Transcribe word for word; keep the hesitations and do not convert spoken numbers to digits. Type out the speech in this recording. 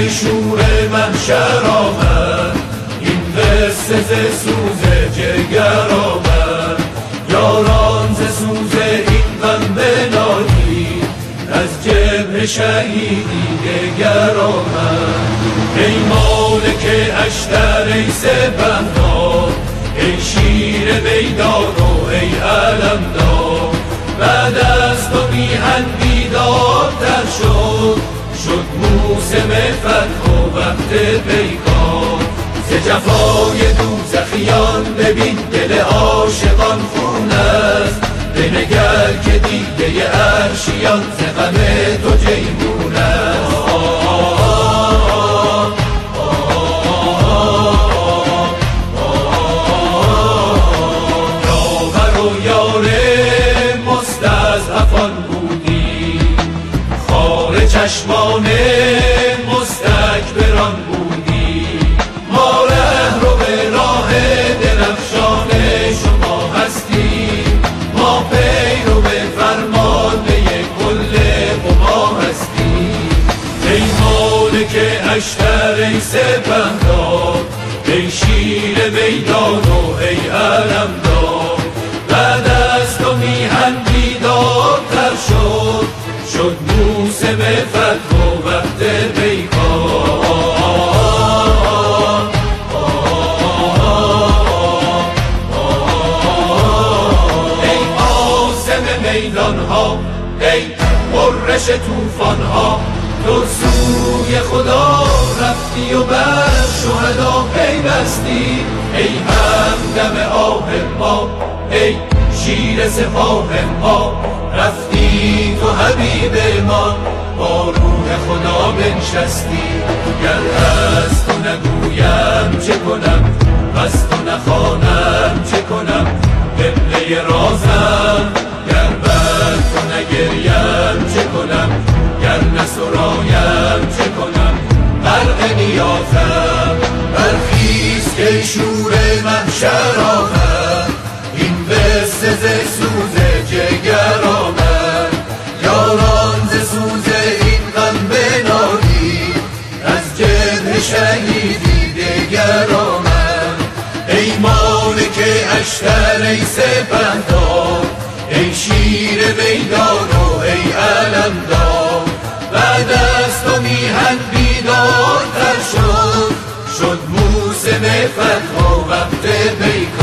که شور محشر آمد، این قصه ز سوز جگر آمد. یاران ز سوز این غم بنالید، از جبهه شهیدی دگر آمد. ای مالک اشتر ای سپهدار، ای شیر میدان و ای علمدار. بعد از تو میهن بیدارتر شد، شد موسم فتح و وقت پیکار. ز جفای دوزخیان ببین دل عاشقان خون است، بنگر که دیده عرشیان ز غم تو جیحون است. یاور و یار مستضعفان بودی، خار چشمان مستکبران بودی. ما رهرو به راه درخشان شما هستیم، ما پیرو به فرمانده کل قوا هستیم. ای مالک اشتر ای سپهدار، ای شیر میدان و ای علمدار. بعد از تو میهن بیدارتر شد، شد موسم فتح و وقت پیکار. ای عاصم میدان ها، ای قرش طوفان ها، تو سوی خدا رفتی و بر شهدا پیوستی. ای همدم آه ما، ای شیر سپاه ما، رفتی تو حبیب ما، با روح خدا بنشستی. گر از تو نگویم چه کنم، از تو نخوانم چه کنم، قبله رازم. گر بر تو نگریم چه کنم، گر نسرایم چه کنم، غرق نیازم. برخیز که شور محشر آمد، این قصه ز سوز جگر آمد. یاران ز سوز این غم بنالید، از جبهه شهیدی دگر آمد. ای مالک اشتر ای سپهدار، ای شیر میدان و ای علمدار. بعد از تو میهن بیدارتر شد، شد موسم فتح و وقت پیکار.